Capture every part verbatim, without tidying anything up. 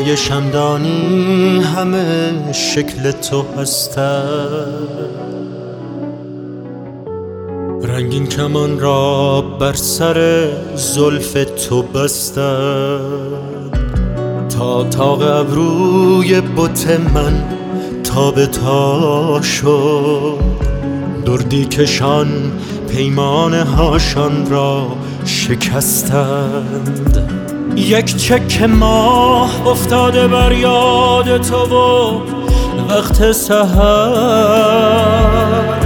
های شمدانی همه شکل تو هستند، رنگین کمان را بر سر زلف تو بستند، تا تاق ابروی بت من تا به تا شد، دردی کشان پیمانه هاشان را شکستند. یک چک ماه افتاده بر یاد تو و وقت سحر،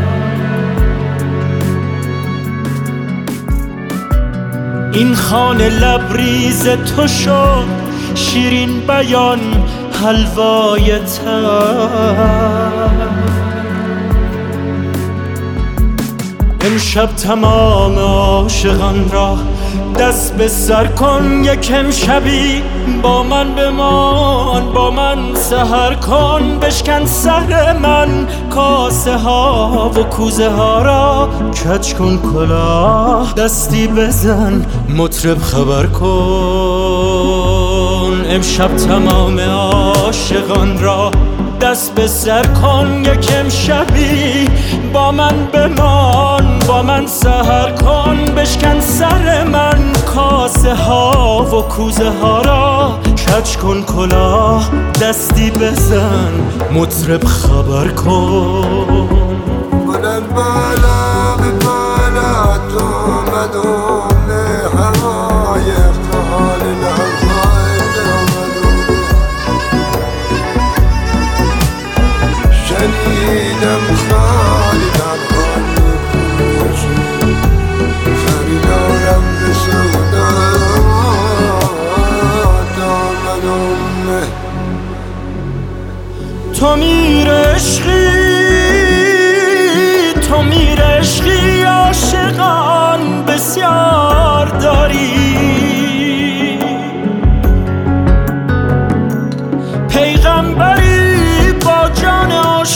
این خانه لبریز تو شد شیرین بیان حلوای تر. امشب تمام عاشقان را دست به سر کن، یکم شبی با من بمان، با من سحر کن. بشکن سر من کاسه ها و کوزه ها را، کج کن کلاه دستی بزن مطرب خبر کن. امشب تمام عاشقان را دست به سر کن، یکم شبی با من بمان، با من سحر کن. بشکن سر من کاسه ها و کوزه ها را، کج کن کلاه دستی بزن مطرب خبر کن. من بالا به بالا تو مدوم هوای افتحال لحظای مدوم، شنیدم خالی در خانه پروشی، خریدارم به سودا دامدومه. تو میر عشقی، تو میر عشقی، عاشقان بسیار داری، پیغمبری با جان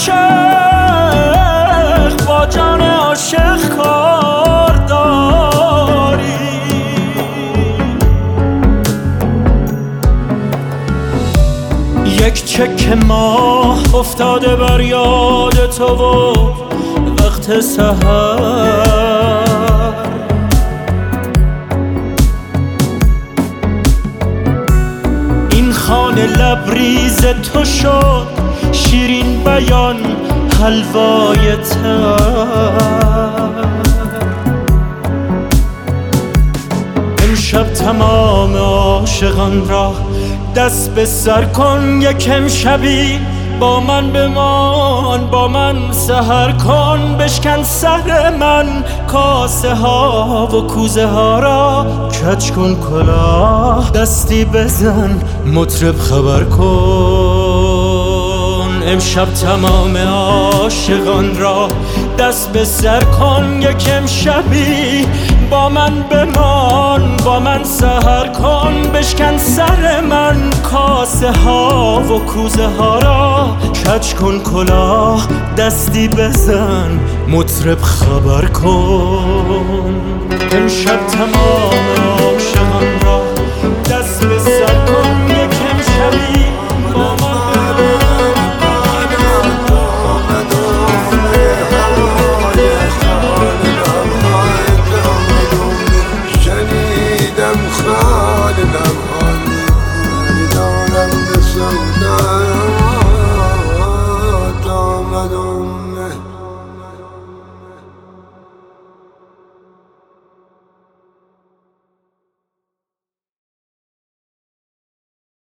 عاشق، با جان عاشق کار داری. یک چک ماه افتاده بر یاد تو و وقت سحر، این خانه لبریز تو شد شیرین بیان حلوای تر. امشب تمام عاشقان را دست به سر کن، یکم شبی با من بمان، با من سحر کن. بشکن سر من کاسه ها و کوزه ها را، کج کن کلاه دستی بزن مطرب خبر کن. امشب تمام عاشقان را دست به سر کن، یکم شبی با من بمان، با من سحر کن. بشکن سر من کاسه ها و کوزه ها را، کج کن کلاه دستی بزن مطرب خبر کن. امشب تمام عاشقان را دست به سر کن،